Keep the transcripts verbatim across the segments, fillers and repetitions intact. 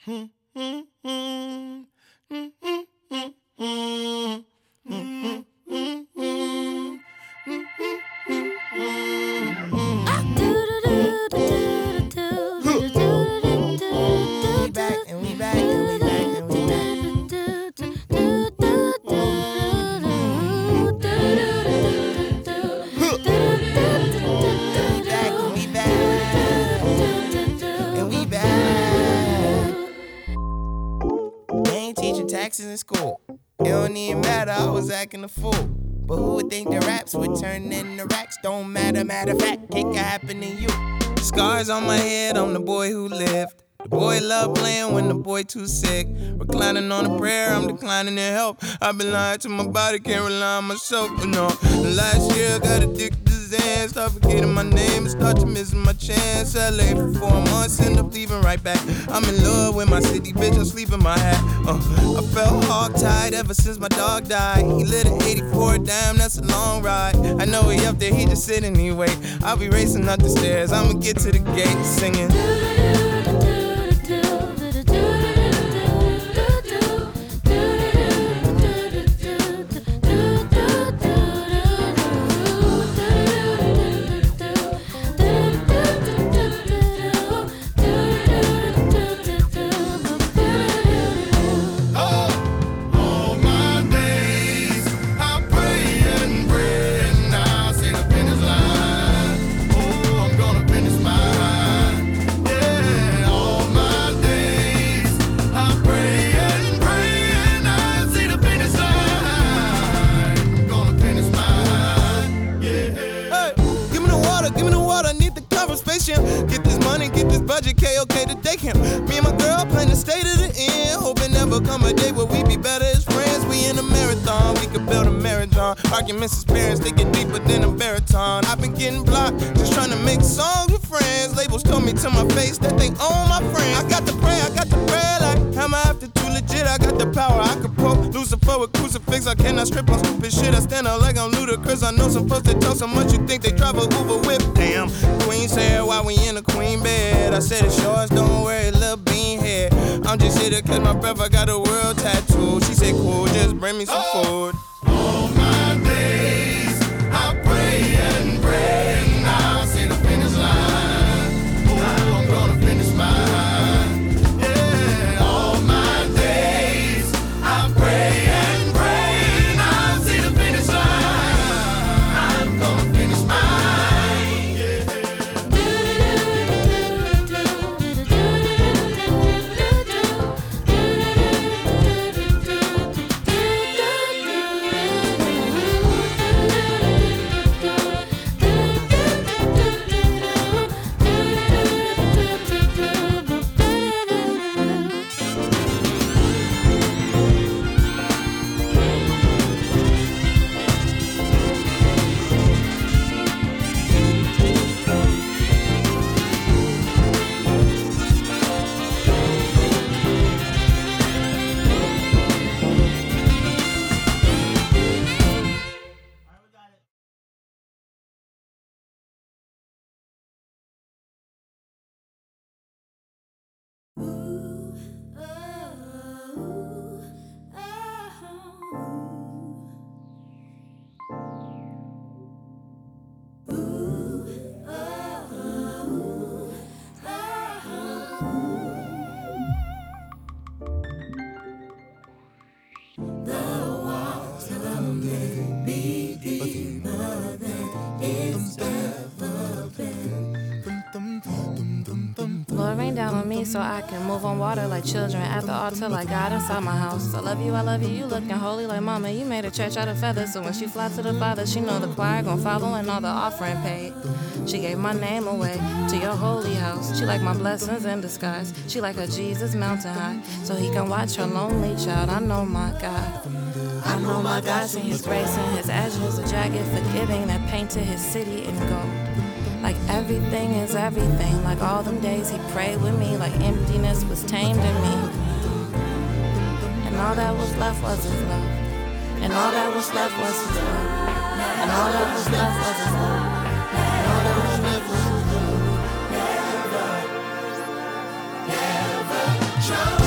Taxes in school. It don't even matter, I was acting a fool. But who would think the raps would turn into racks? Don't matter, matter of fact, it could happen to you. Scars on my head, I'm the boy who lived. The boy love playing when the boy too sick. Reclining on a prayer, I'm declining to help. I've been lying to my body, can't rely on myself. But no, last year I got addicted to Zan. Start forgetting my name and start to missing my chance. L A for four months, end up leaving right back. I'm in love with my city, bitch, I sleep in my hat. Uh, I felt hog-tied ever since my dog died. He lit an eighty-four, damn, that's a long ride. I know he up there, he just sitting, he wait. I'll be racing up the stairs, I'ma get to the gate singing. Get this money, get this budget, K O K to take him. Me and my girl plan to stay to the end. Hoping never come a day where we be better as friends. We in a marathon, we could build a marathon. Arguments as parents, they get deeper than a baritone. I've been getting blocked, just trying to make songs with friends. Labels told me to my face that they own my friend. I got to pray, I got to pray like, am I after too legit? I got the power, I could poke Lucifer with crucifix. I cannot strip on stupid shit. I stand out like I'm ludicrous. I know some folks that talk so much you think they drive a Uber whip. Damn, Queen said why we in a queen bed. I said it's yours, don't worry, little bean head. I'm just here to catch my breath, I got a world tattoo. She said cool, just bring me some food. All my days, I pray and pray, and I'll see the finish line. Oh, I'm gonna finish mine. Yeah, all my days, I pray and pray, and I'll see the finish line. I'm gonna finish mine. Yeah. Lord, rain down on me so I can move on water like children at the altar like God inside my house. I love you, I love you, you looking holy like mama. You made a church out of feathers, so when she fly to the Father, she know the choir gon' follow and all the offering paid. She gave my name away to your holy house. She like my blessings in disguise. She like a Jesus mountain high, so he can watch her lonely child. I know my God. I know my God, seen his grace and his ashes, a jagged forgiving that painted his city in gold. Like everything is everything, like all them days he prayed with me, like emptiness was tamed in me. And all that was left was his love. And all that was left was his love. And all that was left was his love. And all that was left was his love. Never, never, never,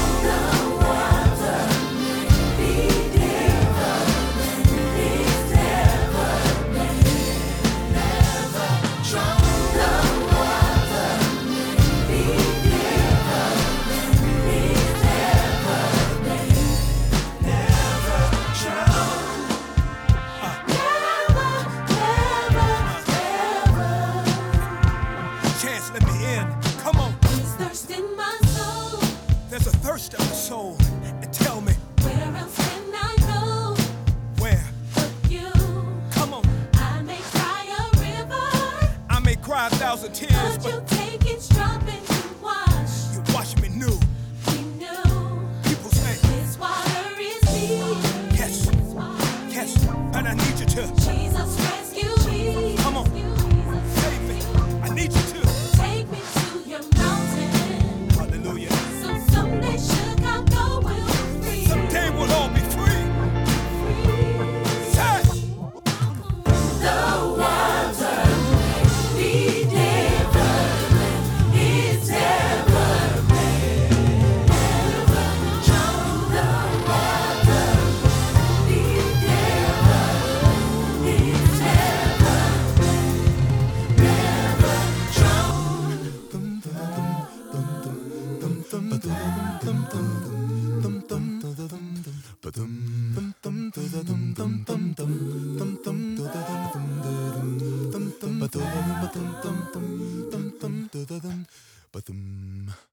There's a thirst of the soul. And tell me, where else can I go? where? But you, Come on. I may cry a river, I may cry a thousand tears, but but you take each drop and you wash. you wash me new. We knew People say, this water is deep. yes, yes, and I need you to. Jesus, rescue me. Come on. Save me. I need you to. Take me to your mountain. Hallelujah. So someday Chicago will be free. Someday we'll all be free. Say, The water we never is never never drown. The water we never is never Ba-dum.